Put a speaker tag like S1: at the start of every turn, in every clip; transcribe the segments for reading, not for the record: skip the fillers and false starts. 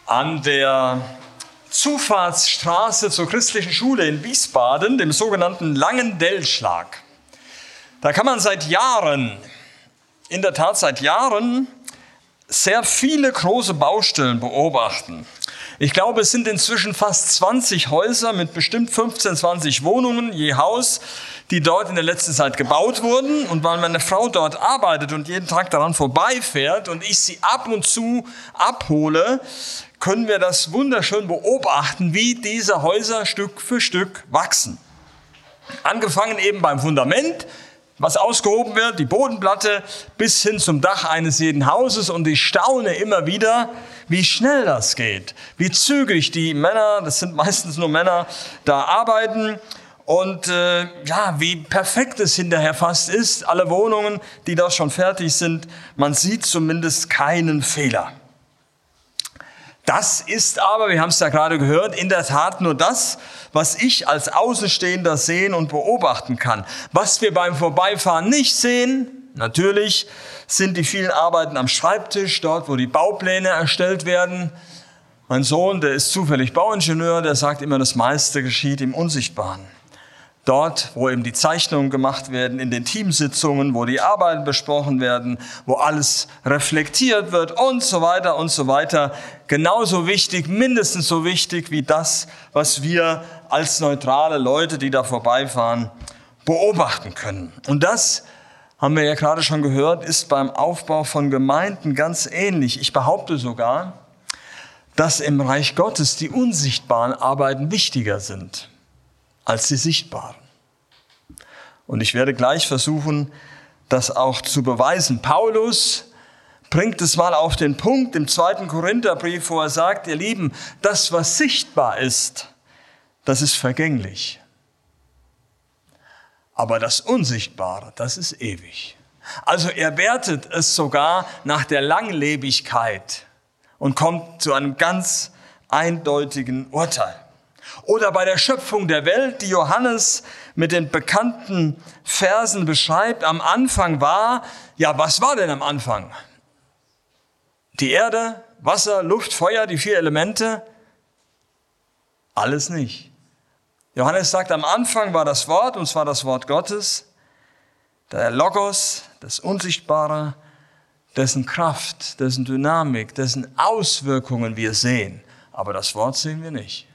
S1: An der Zufahrtsstraße zur christlichen Schule in Wiesbaden, dem sogenannten Langen Dellschlag. Da kann man seit Jahren, in der Tat seit Jahren, sehr viele große Baustellen beobachten. Ich glaube, es sind inzwischen fast 20 Häuser mit bestimmt 15, 20 Wohnungen je Haus, die dort in der letzten Zeit gebaut wurden. Und weil meine Frau dort arbeitet und jeden Tag daran vorbeifährt und ich sie ab und zu abhole, können wir das wunderschön beobachten, wie diese Häuser Stück für Stück wachsen. Angefangen eben beim Fundament, was ausgehoben wird, die Bodenplatte, bis hin zum Dach eines jeden Hauses. Und ich staune immer wieder, wie schnell das geht, wie zügig die Männer, das sind meistens nur Männer, da arbeiten. Und wie perfekt es hinterher fast ist, alle Wohnungen, die da schon fertig sind, man sieht zumindest keinen Fehler. Das ist aber, wir haben es ja gerade gehört, in der Tat nur das, was ich als Außenstehender sehen und beobachten kann. Was wir beim Vorbeifahren nicht sehen, natürlich, sind die vielen Arbeiten am Schreibtisch, dort wo die Baupläne erstellt werden. Mein Sohn, der ist zufällig Bauingenieur, der sagt immer, das meiste geschieht im Unsichtbaren. Dort, wo eben die Zeichnungen gemacht werden, in den Teamsitzungen, wo die Arbeiten besprochen werden, wo alles reflektiert wird und so weiter und so weiter. Genauso wichtig, mindestens so wichtig wie das, was wir als neutrale Leute, die da vorbeifahren, beobachten können. Und das, haben wir ja gerade schon gehört, ist beim Aufbau von Gemeinden ganz ähnlich. Ich behaupte sogar, dass im Reich Gottes die unsichtbaren Arbeiten wichtiger sind als die sichtbaren. Und ich werde gleich versuchen, das auch zu beweisen. Paulus bringt es mal auf den Punkt im 2. Korintherbrief, wo er sagt, ihr Lieben, das, was sichtbar ist, das ist vergänglich. Aber das Unsichtbare, das ist ewig. Also er wertet es sogar nach der Langlebigkeit und kommt zu einem ganz eindeutigen Urteil. Oder bei der Schöpfung der Welt, die Johannes mit den bekannten Versen beschreibt, am Anfang war, ja, was war denn am Anfang? Die Erde, Wasser, Luft, Feuer, die 4 Elemente? Alles nicht. Johannes sagt, am Anfang war das Wort, und zwar das Wort Gottes, der Logos, das Unsichtbare, dessen Kraft, dessen Dynamik, dessen Auswirkungen wir sehen. Aber das Wort sehen wir nicht.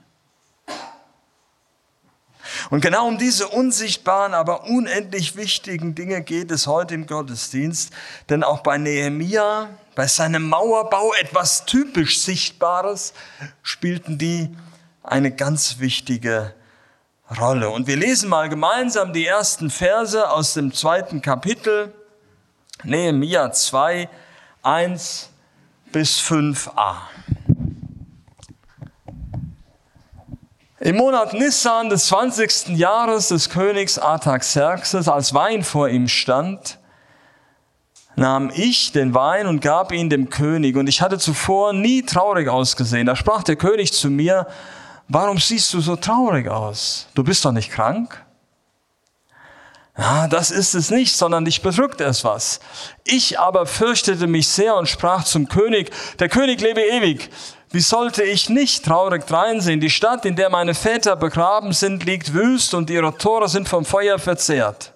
S1: Und genau um diese unsichtbaren, aber unendlich wichtigen Dinge geht es heute im Gottesdienst. Denn auch bei Nehemia, bei seinem Mauerbau, etwas typisch Sichtbares, spielten die eine ganz wichtige Rolle. Und wir lesen mal gemeinsam die ersten Verse aus dem 2. Kapitel, Nehemia 2, 1 bis 5a. Im Monat Nissan des 20. Jahres des Königs Artaxerxes, als Wein vor ihm stand, nahm ich den Wein und gab ihn dem König. Und ich hatte zuvor nie traurig ausgesehen. Da sprach der König zu mir, warum siehst du so traurig aus? Du bist doch nicht krank? Ja, das ist es nicht, sondern dich bedrückt es was. Ich aber fürchtete mich sehr und sprach zum König, der König lebe ewig. Wie sollte ich nicht traurig dreinsehen? Die Stadt, in der meine Väter begraben sind, liegt wüst und ihre Tore sind vom Feuer verzehrt.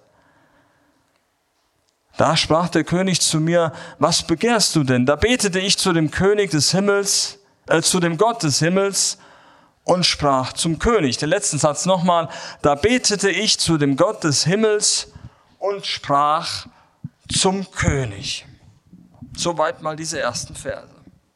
S1: Da sprach der König zu mir, was begehrst du denn? Da betete ich zu dem König des Himmels, zu dem Gott des Himmels und sprach zum König. Den letzten Satz nochmal. Da betete ich zu dem Gott des Himmels und sprach zum König. Soweit mal diese ersten Verse.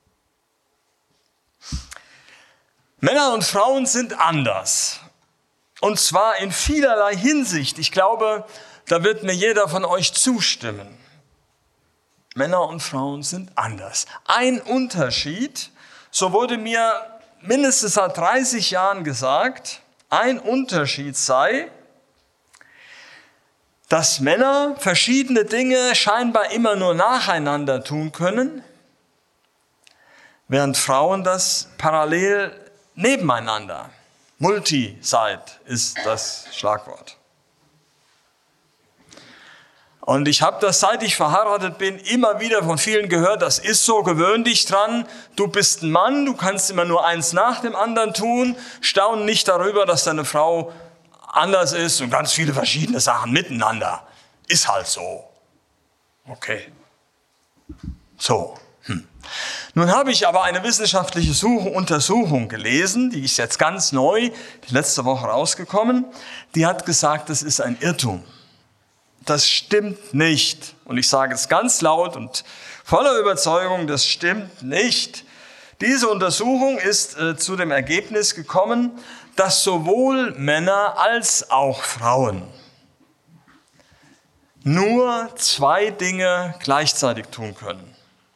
S1: Männer und Frauen sind anders. Und zwar in vielerlei Hinsicht. Ich glaube, da wird mir jeder von euch zustimmen. Männer und Frauen sind anders. Ein Unterschied, so wurde mir mindestens seit 30 Jahren gesagt, ein Unterschied sei, dass Männer verschiedene Dinge scheinbar immer nur nacheinander tun können, während Frauen das parallel nebeneinander. Multisite ist das Schlagwort. Und ich habe das, seit ich verheiratet bin, immer wieder von vielen gehört, das ist so, gewöhn dich dran, du bist ein Mann, du kannst immer nur eins nach dem anderen tun, staun nicht darüber, dass deine Frau anders ist und ganz viele verschiedene Sachen miteinander. Ist halt so. Okay. So. Nun habe ich aber eine wissenschaftliche Untersuchung gelesen, die ist jetzt ganz neu, die letzte Woche rausgekommen, die hat gesagt, das ist ein Irrtum. Das stimmt nicht. Und ich sage es ganz laut und voller Überzeugung, das stimmt nicht. Diese Untersuchung ist zu dem Ergebnis gekommen, dass sowohl Männer als auch Frauen nur 2 Dinge gleichzeitig tun können.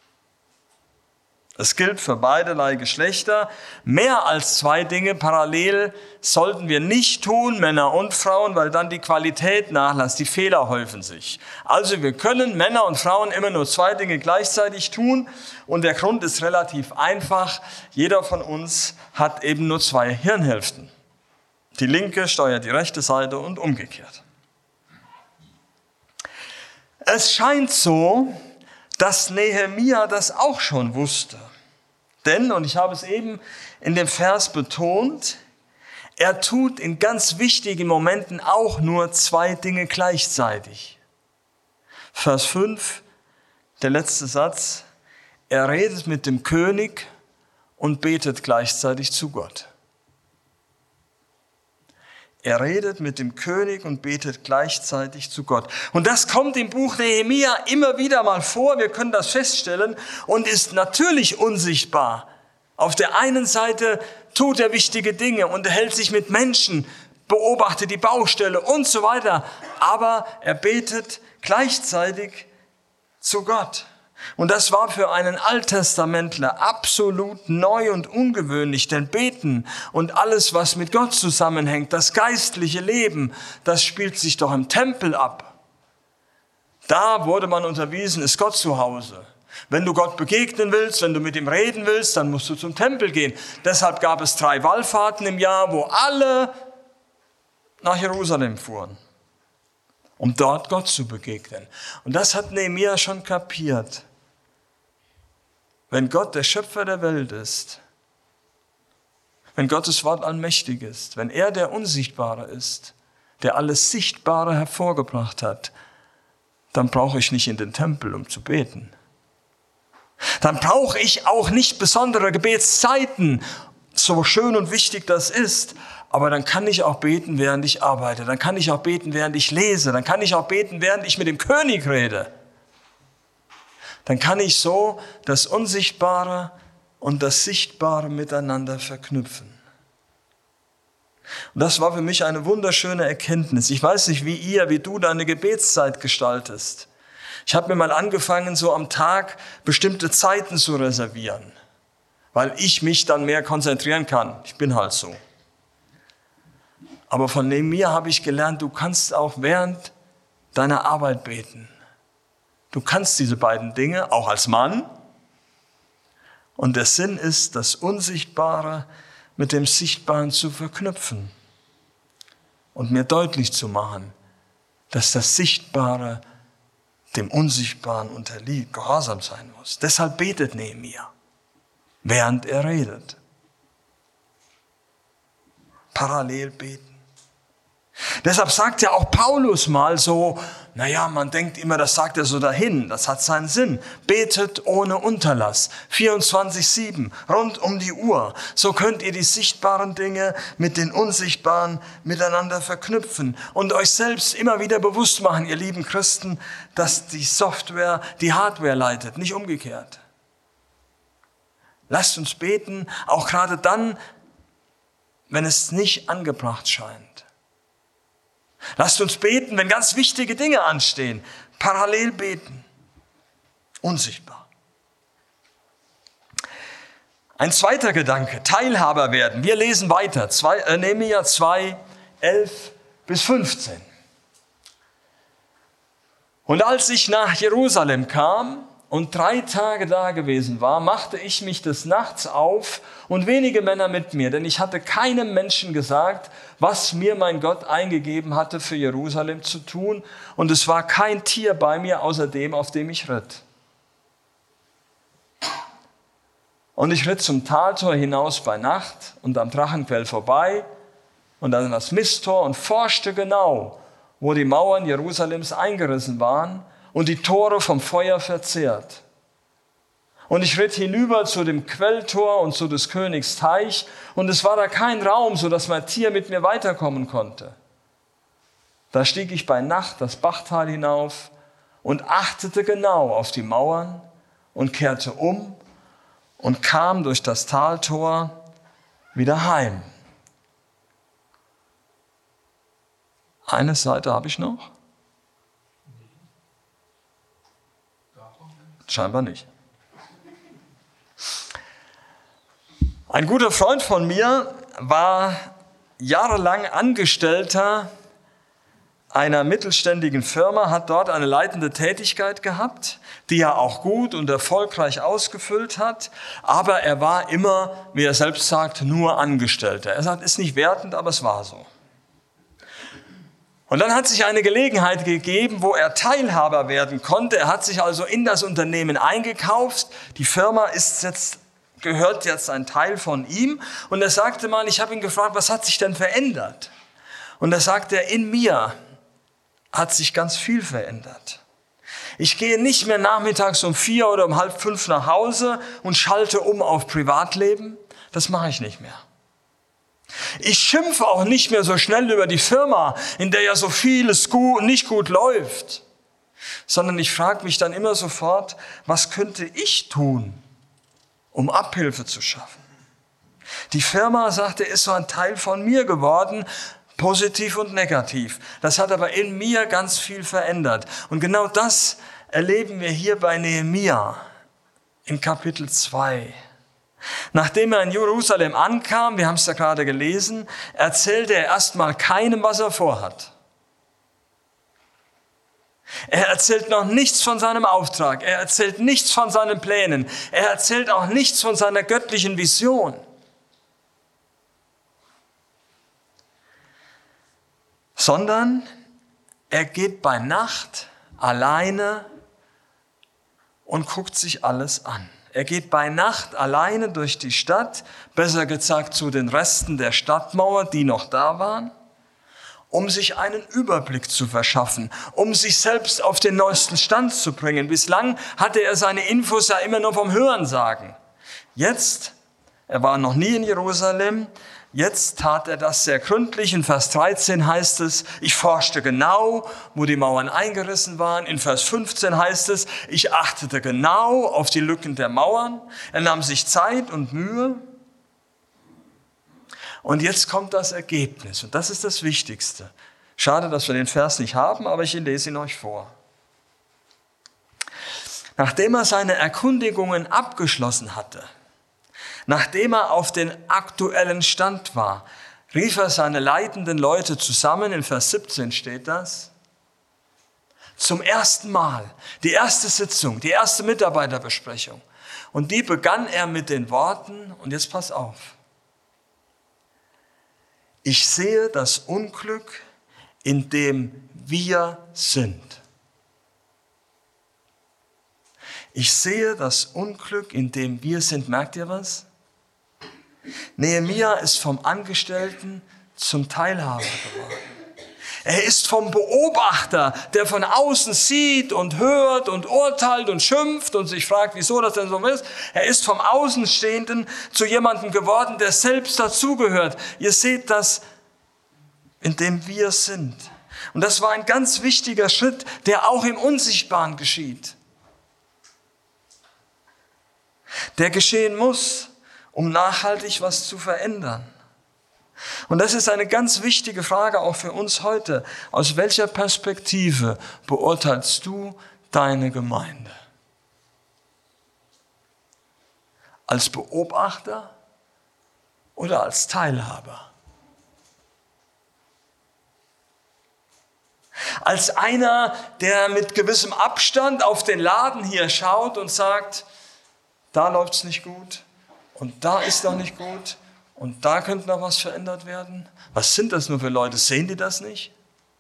S1: Das gilt für beiderlei Geschlechter. Mehr als 2 Dinge parallel sollten wir nicht tun, Männer und Frauen, weil dann die Qualität nachlässt, die Fehler häufen sich. Also wir können Männer und Frauen immer nur 2 Dinge gleichzeitig tun und der Grund ist relativ einfach. Jeder von uns hat eben nur 2 Hirnhälften. Die linke steuert die rechte Seite und umgekehrt. Es scheint so, dass Nehemia das auch schon wusste. Denn, und ich habe es eben in dem Vers betont, er tut in ganz wichtigen Momenten auch nur 2 Dinge gleichzeitig. Vers 5, der letzte Satz, er redet mit dem König und betet gleichzeitig zu Gott. Er redet mit dem König und betet gleichzeitig zu Gott. Und das kommt im Buch Nehemia immer wieder mal vor. Wir können das feststellen und ist natürlich unsichtbar. Auf der einen Seite tut er wichtige Dinge und er hält sich mit Menschen, beobachtet die Baustelle und so weiter. Aber er betet gleichzeitig zu Gott. Und das war für einen Alttestamentler absolut neu und ungewöhnlich, denn Beten und alles, was mit Gott zusammenhängt, das geistliche Leben, das spielt sich doch im Tempel ab. Da wurde man unterwiesen, ist Gott zu Hause. Wenn du Gott begegnen willst, wenn du mit ihm reden willst, dann musst du zum Tempel gehen. Deshalb gab es 3 Wallfahrten im Jahr, wo alle nach Jerusalem fuhren, um dort Gott zu begegnen. Und das hat Nehemia schon kapiert. Wenn Gott der Schöpfer der Welt ist, wenn Gottes Wort allmächtig ist, wenn er der Unsichtbare ist, der alles Sichtbare hervorgebracht hat, dann brauche ich nicht in den Tempel, um zu beten. Dann brauche ich auch nicht besondere Gebetszeiten, so schön und wichtig das ist. Aber dann kann ich auch beten, während ich arbeite. Dann kann ich auch beten, während ich lese. Dann kann ich auch beten, während ich mit dem König rede. Dann kann ich so das Unsichtbare und das Sichtbare miteinander verknüpfen. Und das war für mich eine wunderschöne Erkenntnis. Ich weiß nicht, wie du deine Gebetszeit gestaltest. Ich habe mir mal angefangen, so am Tag bestimmte Zeiten zu reservieren, weil ich mich dann mehr konzentrieren kann. Ich bin halt so. Aber von Nehemia habe ich gelernt, du kannst auch während deiner Arbeit beten. Du kannst diese beiden Dinge, auch als Mann. Und der Sinn ist, das Unsichtbare mit dem Sichtbaren zu verknüpfen und mir deutlich zu machen, dass das Sichtbare dem Unsichtbaren unterliegt, gehorsam sein muss. Deshalb betet Nehemia, während er redet. Parallel beten. Deshalb sagt ja auch Paulus mal so, man denkt immer, das sagt er so dahin, das hat seinen Sinn. Betet ohne Unterlass, 24/7, rund um die Uhr. So könnt ihr die sichtbaren Dinge mit den unsichtbaren miteinander verknüpfen und euch selbst immer wieder bewusst machen, ihr lieben Christen, dass die Software die Hardware leitet, nicht umgekehrt. Lasst uns beten, auch gerade dann, wenn es nicht angebracht scheint. Lasst uns beten, wenn ganz wichtige Dinge anstehen. Parallel beten. Unsichtbar. Ein zweiter Gedanke, Teilhaber werden. Wir lesen weiter, Nehemia 2, 11-15. Und als ich nach Jerusalem kam und 3 Tage da gewesen war, machte ich mich des Nachts auf und wenige Männer mit mir, denn ich hatte keinem Menschen gesagt, was mir mein Gott eingegeben hatte, für Jerusalem zu tun, und es war kein Tier bei mir, außer dem, auf dem ich ritt. Und ich ritt zum Taltor hinaus bei Nacht und am Drachenquell vorbei und an das Misttor und forschte genau, wo die Mauern Jerusalems eingerissen waren und die Tore vom Feuer verzehrt. Und ich ritt hinüber zu dem Quelltor und zu des Königs Teich, und es war da kein Raum, sodass mein Tier mit mir weiterkommen konnte. Da stieg ich bei Nacht das Bachtal hinauf und achtete genau auf die Mauern und kehrte um und kam durch das Taltor wieder heim. Eine Seite habe ich noch? Scheinbar nicht. Ein guter Freund von mir war jahrelang Angestellter einer mittelständigen Firma, hat dort eine leitende Tätigkeit gehabt, die er auch gut und erfolgreich ausgefüllt hat, aber er war immer, wie er selbst sagt, nur Angestellter. Er sagt, ist nicht wertend, aber es war so. Und dann hat sich eine Gelegenheit gegeben, wo er Teilhaber werden konnte. Er hat sich also in das Unternehmen eingekauft. Die Firma gehört jetzt ein Teil von ihm. Und er sagte mal, ich habe ihn gefragt, was hat sich denn verändert? Und er sagte, in mir hat sich ganz viel verändert. Ich gehe nicht mehr nachmittags um 4 oder um 4:30 nach Hause und schalte um auf Privatleben. Das mache ich nicht mehr. Ich schimpfe auch nicht mehr so schnell über die Firma, in der ja so vieles nicht gut läuft, sondern ich frage mich dann immer sofort, was könnte ich tun, um Abhilfe zu schaffen? Die Firma, sagte er, ist so ein Teil von mir geworden, positiv und negativ. Das hat aber in mir ganz viel verändert. Und genau das erleben wir hier bei Nehemia in Kapitel 2. Nachdem er in Jerusalem ankam, wir haben es ja gerade gelesen, erzählte er erstmal keinem, was er vorhat. Er erzählt noch nichts von seinem Auftrag, er erzählt nichts von seinen Plänen, er erzählt auch nichts von seiner göttlichen Vision. Sondern er geht bei Nacht alleine und guckt sich alles an. Er geht bei Nacht alleine durch die Stadt, besser gesagt zu den Resten der Stadtmauer, die noch da waren, um sich einen Überblick zu verschaffen, um sich selbst auf den neuesten Stand zu bringen. Bislang hatte er seine Infos ja immer nur vom Hörensagen. Jetzt, er war noch nie in Jerusalem, jetzt tat er das sehr gründlich. In Vers 13 heißt es, ich forschte genau, wo die Mauern eingerissen waren. In Vers 15 heißt es, ich achtete genau auf die Lücken der Mauern. Er nahm sich Zeit und Mühe. Und jetzt kommt das Ergebnis. Und das ist das Wichtigste. Schade, dass wir den Vers nicht haben, aber ich lese ihn euch vor. Nachdem er seine Erkundigungen abgeschlossen hatte, nachdem er auf den aktuellen Stand war, rief er seine leitenden Leute zusammen, in Vers 17 steht das, zum ersten Mal, die erste Sitzung, die erste Mitarbeiterbesprechung. Und die begann er mit den Worten, und jetzt pass auf, ich sehe das Unglück, in dem wir sind. Ich sehe das Unglück, in dem wir sind. Merkt ihr was? Nehemia ist vom Angestellten zum Teilhaber geworden. Er ist vom Beobachter, der von außen sieht und hört und urteilt und schimpft und sich fragt, wieso das denn so ist. Er ist vom Außenstehenden zu jemandem geworden, der selbst dazugehört. Ihr seht das, in dem wir sind. Und das war ein ganz wichtiger Schritt, der auch im Unsichtbaren geschieht. Der geschehen muss, um nachhaltig was zu verändern. Und das ist eine ganz wichtige Frage auch für uns heute. Aus welcher Perspektive beurteilst du deine Gemeinde? Als Beobachter oder als Teilhaber? als einer, der mit gewissem Abstand auf den Laden hier schaut und sagt, da läuft es nicht gut und da ist noch nicht gut und da könnte noch was verändert werden? Was sind das nur für Leute? Sehen die das nicht?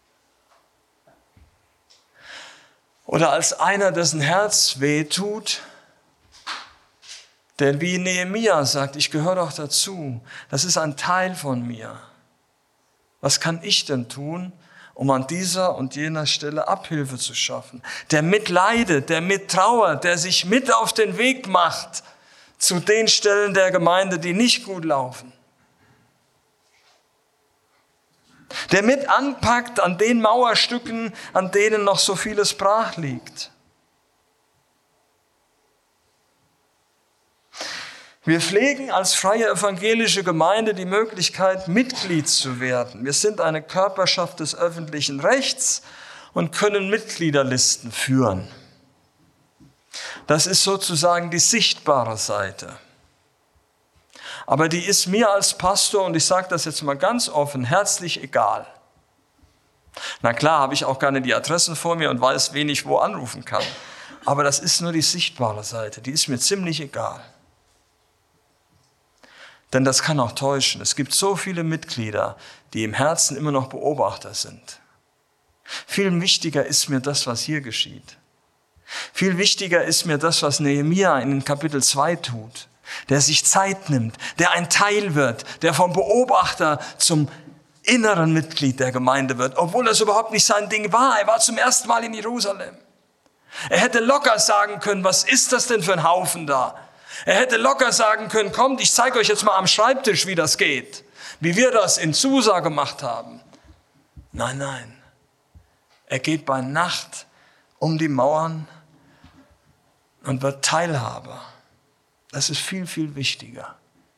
S1: Oder als einer, dessen Herz weh tut, der wie Nehemia sagt, ich gehöre doch dazu, das ist ein Teil von mir. Was kann ich denn tun, um an dieser und jener Stelle Abhilfe zu schaffen? Der mitleidet, der mittrauert, der sich mit auf den Weg macht zu den Stellen der Gemeinde, die nicht gut laufen. Der mit anpackt an den Mauerstücken, an denen noch so vieles brach liegt. Wir pflegen als freie evangelische Gemeinde die Möglichkeit, Mitglied zu werden. Wir sind eine Körperschaft des öffentlichen Rechts und können Mitgliederlisten führen. Das ist sozusagen die sichtbare Seite. Aber die ist mir als Pastor, und ich sage das jetzt mal ganz offen, herzlich egal. Na klar, habe ich auch gerne die Adressen vor mir und weiß, wen ich wo anrufen kann. Aber das ist nur die sichtbare Seite, die ist mir ziemlich egal. Denn das kann auch täuschen. Es gibt so viele Mitglieder, die im Herzen immer noch Beobachter sind. Viel wichtiger ist mir das, was hier geschieht. Viel wichtiger ist mir das, was Nehemia in Kapitel 2 tut. Der sich Zeit nimmt, der ein Teil wird, der vom Beobachter zum inneren Mitglied der Gemeinde wird, obwohl das überhaupt nicht sein Ding war. Er war zum ersten Mal in Jerusalem. Er hätte locker sagen können, was ist das denn für ein Haufen da? Er hätte locker sagen können, kommt, ich zeige euch jetzt mal am Schreibtisch, wie das geht, wie wir das in Susa gemacht haben. Nein, nein. Er geht bei Nacht um die Mauern und wird Teilhaber. Das ist viel, viel wichtiger.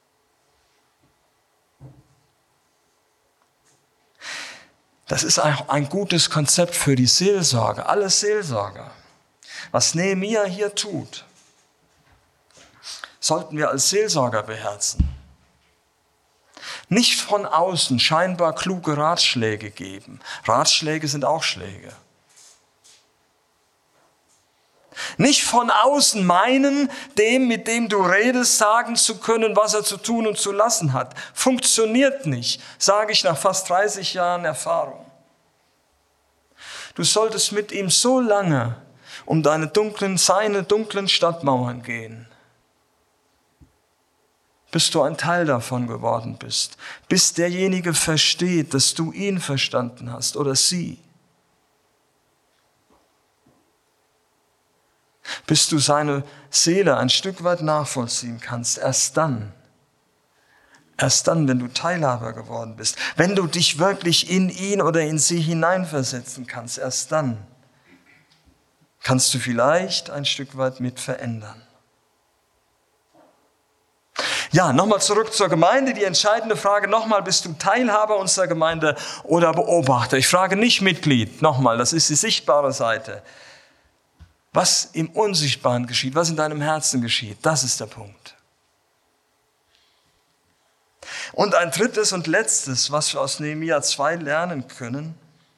S1: Das ist auch ein gutes Konzept für die Seelsorge, alle Seelsorger. Was Nehemia hier tut, sollten wir als Seelsorger beherzen. Nicht von außen scheinbar kluge Ratschläge geben. Ratschläge sind auch Schläge. Nicht von außen meinen, dem, mit dem du redest, sagen zu können, was er zu tun und zu lassen hat. Funktioniert nicht, sage ich nach fast 30 Jahren Erfahrung. Du solltest mit ihm so lange um seine dunklen Stadtmauern gehen, bis du ein Teil davon geworden bist, bis derjenige versteht, dass du ihn verstanden hast oder sie. Bis du seine Seele ein Stück weit nachvollziehen kannst. Erst dann, wenn du Teilhaber geworden bist, wenn du dich wirklich in ihn oder in sie hineinversetzen kannst, erst dann kannst du vielleicht ein Stück weit mit verändern. Ja, nochmal zurück zur Gemeinde. Die entscheidende Frage nochmal, bist du Teilhaber unserer Gemeinde oder Beobachter? Ich frage nicht Mitglied. Nochmal, das ist die sichtbare Seite. Was im Unsichtbaren geschieht, was in deinem Herzen geschieht, das ist der Punkt. Und ein drittes und letztes, was wir aus Nehemia 2 lernen können,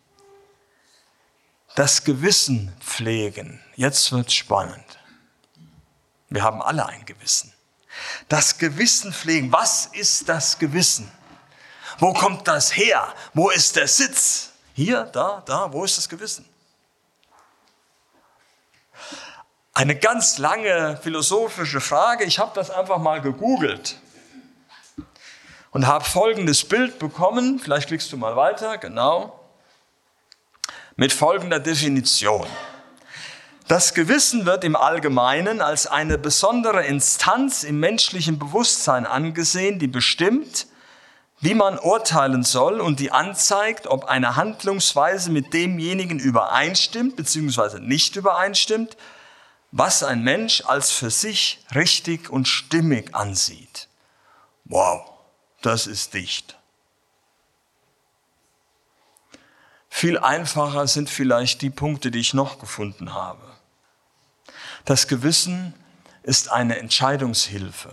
S1: das Gewissen pflegen. Jetzt wird's spannend. Wir haben alle ein Gewissen. Das Gewissen pflegen. Was ist das Gewissen? Wo kommt das her? Wo ist der Sitz? Hier, da, wo ist das Gewissen? Eine ganz lange philosophische Frage. Ich habe das einfach mal gegoogelt und habe folgendes Bild bekommen. Vielleicht klickst du mal weiter, genau. Mit folgender Definition. Das Gewissen wird im Allgemeinen als eine besondere Instanz im menschlichen Bewusstsein angesehen, die bestimmt, wie man urteilen soll und die anzeigt, ob eine Handlungsweise mit demjenigen übereinstimmt bzw. nicht übereinstimmt, was ein Mensch als für sich richtig und stimmig ansieht. Wow, das ist dicht. Viel einfacher sind vielleicht die Punkte, die ich noch gefunden habe. Das Gewissen ist eine Entscheidungshilfe.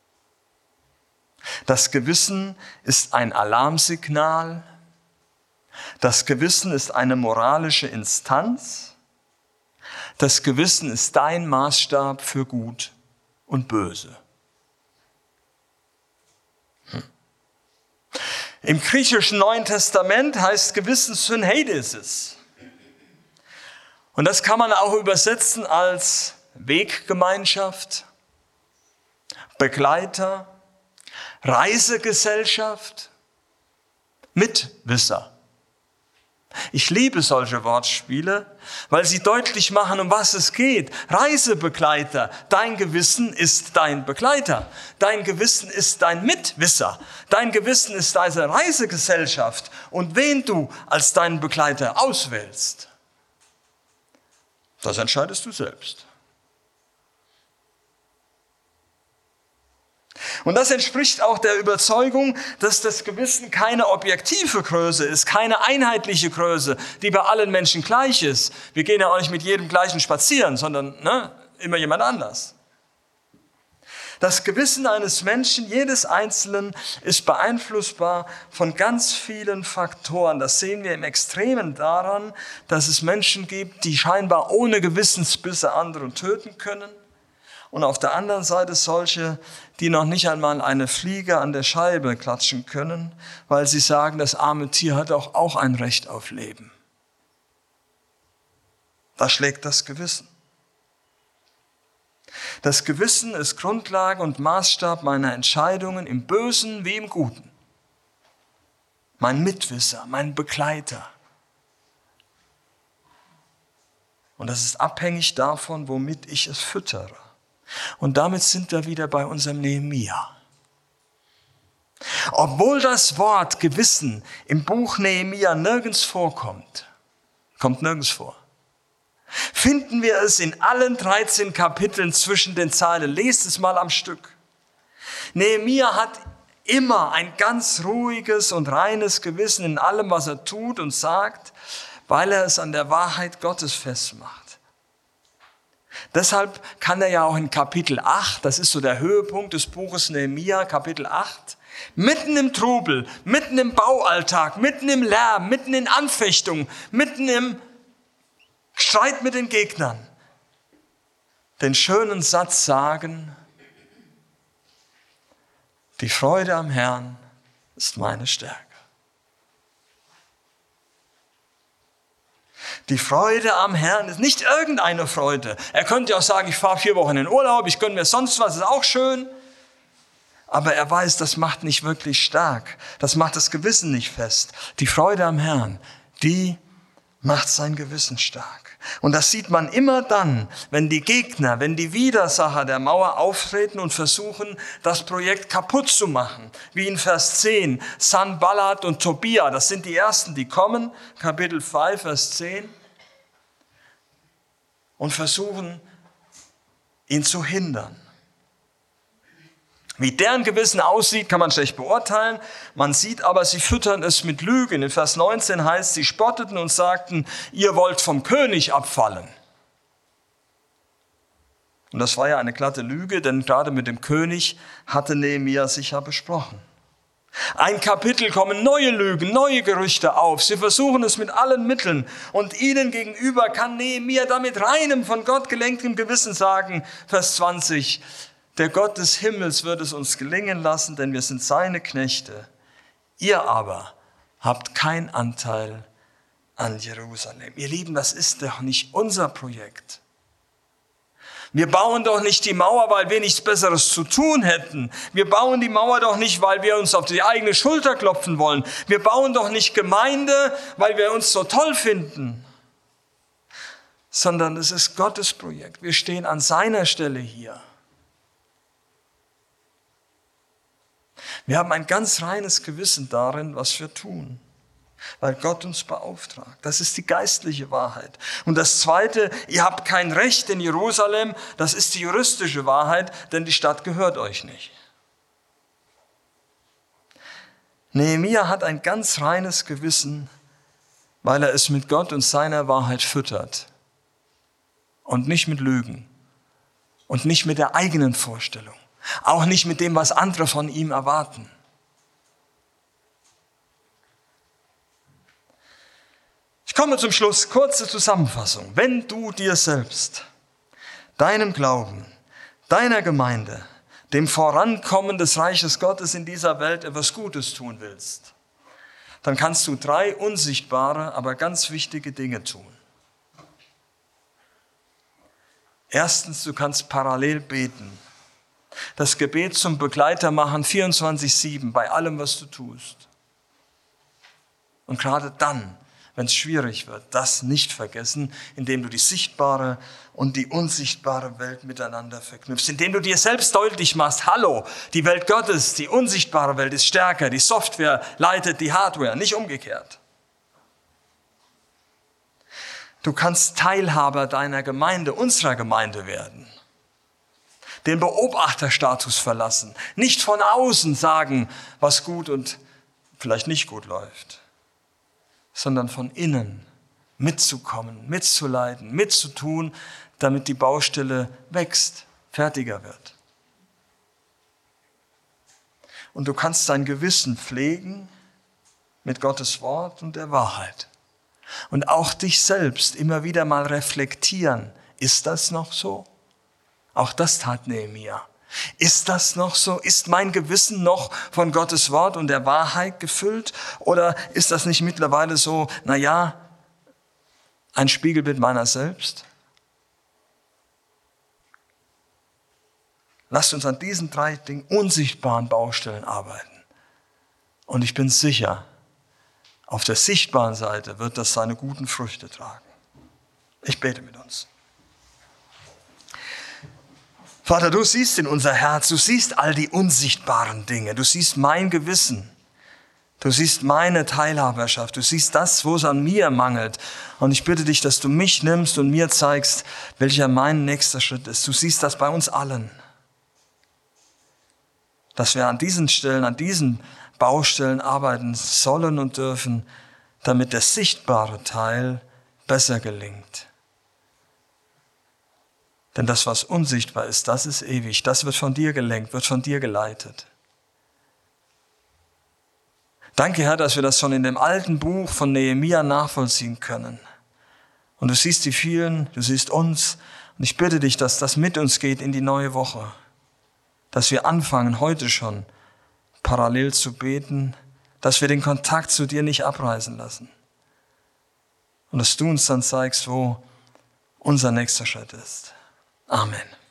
S1: Das Gewissen ist ein Alarmsignal. Das Gewissen ist eine moralische Instanz. Das Gewissen ist dein Maßstab für Gut und Böse. Im griechischen Neuen Testament heißt Gewissen Syneidesis. Und das kann man auch übersetzen als Weggemeinschaft, Begleiter, Reisegesellschaft, Mitwisser. Ich liebe solche Wortspiele, weil sie deutlich machen, um was es geht. Reisebegleiter, dein Gewissen ist dein Begleiter. Dein Gewissen ist dein Mitwisser. Dein Gewissen ist deine Reisegesellschaft. Und wen du als deinen Begleiter auswählst, das entscheidest du selbst. Und das entspricht auch der Überzeugung, dass das Gewissen keine objektive Größe ist, keine einheitliche Größe, die bei allen Menschen gleich ist. Wir gehen ja auch nicht mit jedem gleichen spazieren, sondern immer jemand anders. Das Gewissen eines Menschen, jedes Einzelnen, ist beeinflussbar von ganz vielen Faktoren. Das sehen wir im Extremen daran, dass es Menschen gibt, die scheinbar ohne Gewissensbisse andere töten können. Und auf der anderen Seite solche, die noch nicht einmal eine Fliege an der Scheibe klatschen können, weil sie sagen, das arme Tier hat auch ein Recht auf Leben. Da schlägt das Gewissen. Das Gewissen ist Grundlage und Maßstab meiner Entscheidungen im Bösen wie im Guten. Mein Mitwisser, mein Begleiter. Und das ist abhängig davon, womit ich es füttere. Und damit sind wir wieder bei unserem Nehemia. Obwohl das Wort Gewissen im Buch Nehemia nirgends vorkommt, kommt nirgends vor, finden wir es in allen 13 Kapiteln zwischen den Zeilen. Lest es mal am Stück. Nehemia hat immer ein ganz ruhiges und reines Gewissen in allem, was er tut und sagt, weil er es an der Wahrheit Gottes festmacht. Deshalb kann er ja auch in Kapitel 8, das ist so der Höhepunkt des Buches Nehemia, Kapitel 8, mitten im Trubel, mitten im Baualltag, mitten im Lärm, mitten in Anfechtungen, mitten im Streit mit den Gegnern, den schönen Satz sagen, die Freude am Herrn ist meine Stärke. Die Freude am Herrn ist nicht irgendeine Freude. Er könnte auch sagen, ich fahre 4 Wochen in den Urlaub, ich gönne mir sonst was, ist auch schön. Aber er weiß, das macht nicht wirklich stark. Das macht das Gewissen nicht fest. Die Freude am Herrn, die macht sein Gewissen stark. Und das sieht man immer dann, wenn die Gegner, wenn die Widersacher der Mauer auftreten und versuchen, das Projekt kaputt zu machen. Wie in Vers 10, Sanballat und Tobia, das sind die ersten, die kommen, Kapitel 5, Vers 10, und versuchen, ihn zu hindern. Wie deren Gewissen aussieht, kann man schlecht beurteilen. Man sieht aber, sie füttern es mit Lügen. In Vers 19 heißt, sie spotteten und sagten, ihr wollt vom König abfallen. Und das war ja eine glatte Lüge, denn gerade mit dem König hatte Nehemia sich ja besprochen. Ein Kapitel kommen neue Lügen, neue Gerüchte auf. Sie versuchen es mit allen Mitteln. Und ihnen gegenüber kann Nehemia da mit reinem, von Gott gelenktem Gewissen sagen, Vers 20, der Gott des Himmels wird es uns gelingen lassen, denn wir sind seine Knechte. Ihr aber habt keinen Anteil an Jerusalem. Ihr Lieben, das ist doch nicht unser Projekt. Wir bauen doch nicht die Mauer, weil wir nichts Besseres zu tun hätten. Wir bauen die Mauer doch nicht, weil wir uns auf die eigene Schulter klopfen wollen. Wir bauen doch nicht Gemeinde, weil wir uns so toll finden. Sondern es ist Gottes Projekt. Wir stehen an seiner Stelle hier. Wir haben ein ganz reines Gewissen darin, was wir tun, weil Gott uns beauftragt. Das ist die geistliche Wahrheit. Und das Zweite, ihr habt kein Recht in Jerusalem, das ist die juristische Wahrheit, denn die Stadt gehört euch nicht. Nehemia hat ein ganz reines Gewissen, weil er es mit Gott und seiner Wahrheit füttert und nicht mit Lügen und nicht mit der eigenen Vorstellung. Auch nicht mit dem, was andere von ihm erwarten. wir zum Schluss, kurze Zusammenfassung. Wenn du dir selbst, deinem Glauben, deiner Gemeinde, dem Vorankommen des Reiches Gottes in dieser Welt etwas Gutes tun willst, dann kannst du 3 unsichtbare, aber ganz wichtige Dinge tun. Erstens, du kannst parallel beten. Das Gebet zum Begleiter machen 24/7 bei allem, was du tust. Und gerade dann, wenn es schwierig wird, das nicht vergessen, indem du die sichtbare und die unsichtbare Welt miteinander verknüpfst, indem du dir selbst deutlich machst, hallo, die Welt Gottes, die unsichtbare Welt ist stärker, die Software leitet die Hardware, nicht umgekehrt. Du kannst Teilhaber deiner Gemeinde, unserer Gemeinde werden. Den Beobachterstatus verlassen, nicht von außen sagen, was gut und vielleicht nicht gut läuft, sondern von innen mitzukommen, mitzuleiten, mitzutun, damit die Baustelle wächst, fertiger wird. Und du kannst dein Gewissen pflegen mit Gottes Wort und der Wahrheit. Und auch dich selbst immer wieder mal reflektieren. Ist das noch so? Auch das tat Nehemia. Ist das noch so? Ist mein Gewissen noch von Gottes Wort und der Wahrheit gefüllt? Oder ist das nicht mittlerweile so, ein Spiegelbild meiner selbst? Lasst uns an diesen 3 unsichtbaren Baustellen arbeiten. Und ich bin sicher, auf der sichtbaren Seite wird das seine guten Früchte tragen. Ich bete mit uns. Vater, du siehst in unser Herz, du siehst all die unsichtbaren Dinge, du siehst mein Gewissen, du siehst meine Teilhaberschaft, du siehst das, wo es an mir mangelt. Und ich bitte dich, dass du mich nimmst und mir zeigst, welcher mein nächster Schritt ist. Du siehst das bei uns allen. Dass wir an diesen Stellen, an diesen Baustellen arbeiten sollen und dürfen, damit der sichtbare Teil besser gelingt. Denn das, was unsichtbar ist, das ist ewig. Das wird von dir gelenkt, wird von dir geleitet. Danke, Herr, dass wir das schon in dem alten Buch von Nehemia nachvollziehen können. Und du siehst die vielen, du siehst uns. Und ich bitte dich, dass das mit uns geht in die neue Woche. Dass wir anfangen, heute schon parallel zu beten, dass wir den Kontakt zu dir nicht abreißen lassen. Und dass du uns dann zeigst, wo unser nächster Schritt ist. Amen.